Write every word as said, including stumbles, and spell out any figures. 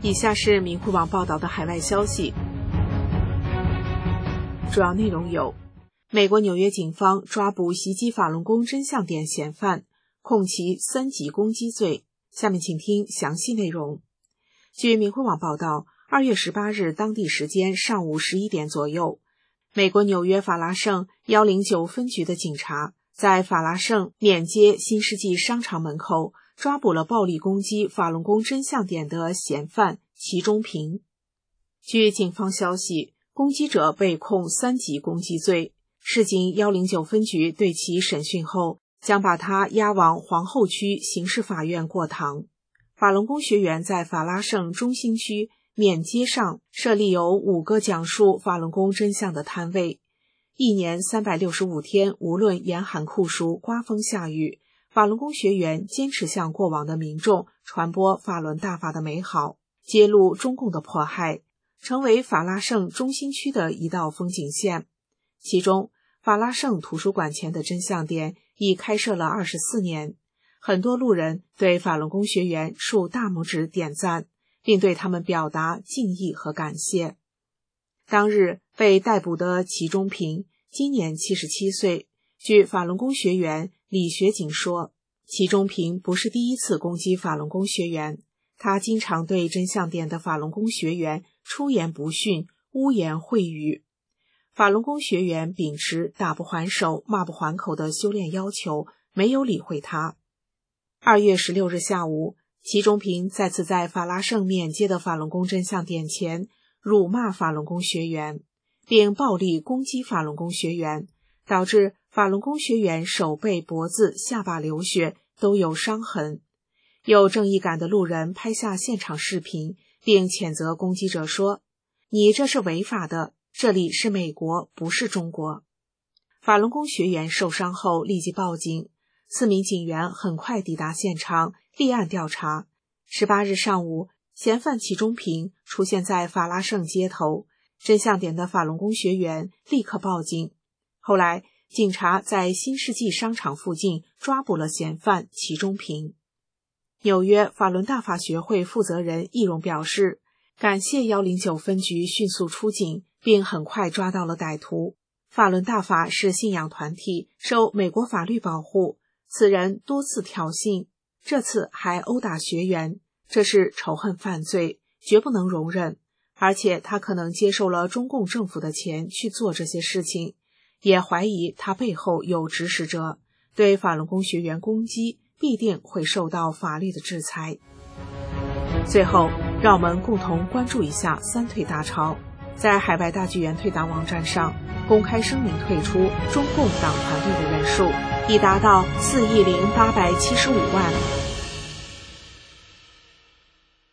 以下是明慧网报道的海外消息，主要内容有：美国纽约警方抓捕袭击法轮功真相点嫌犯，控其三级攻击罪。下面请听详细内容。据明慧网报道，二月十八日当地时间上午十一点左右，美国纽约法拉盛一零九分局的警察在法拉盛缅街新世纪商场门口抓捕了暴力攻击法轮功真相点的嫌犯齐中平。据警方消息，攻击者被控三级攻击罪，市警一零九分局对其审讯后，将把他押往皇后区刑事法院过堂。法轮功学员在法拉盛中心区缅街上设立有五个讲述法轮功真相的摊位，一年三百六十五天，无论严寒酷暑、刮风下雨，法轮功学员坚持向过往的民众传播法轮大法的美好，揭露中共的迫害，成为法拉盛中心区的一道风景线。其中，法拉盛图书馆前的真相点已开设了二十四年，很多路人对法轮功学员竖大拇指点赞，并对他们表达敬意和感谢。当日被逮捕的齐中平今年七十七岁，据法轮功学员李学景说，齐中平不是第一次攻击法轮功学员，他经常对真相点的法轮功学员出言不逊、污言秽语。法轮功学员秉持打不还手、骂不还口的修炼要求，没有理会他。二月十六日下午，齐中平再次在法拉盛缅街的法轮功真相点前辱骂法轮功学员，并暴力攻击法轮功学员，导致法轮功学员手背、脖子、下巴流血，都有伤痕。有正义感的路人拍下现场视频，并谴责攻击者说：“你这是违法的，这里是美国，不是中国。”法轮功学员受伤后立即报警，四名警员很快抵达现场，立案调查。十八日上午，嫌犯齐中平出现在法拉盛街头，真相点的法轮功学员立刻报警。后来，警察在新世纪商场附近抓捕了嫌犯齐中平。纽约法轮大法学会负责人易荣表示，感谢一零九分局迅速出警，并很快抓到了歹徒。法轮大法是信仰团体，受美国法律保护。此人多次挑衅，这次还殴打学员，这是仇恨犯罪，绝不能容忍。而且他可能接受了中共政府的钱去做这些事情，也怀疑他背后有指使者，对法轮功学员攻击必定会受到法律的制裁。最后，让我们共同关注一下三退大潮。在海外大剧院退党网站上公开声明退出中共党团队的人数已达到四亿零八百七十五万。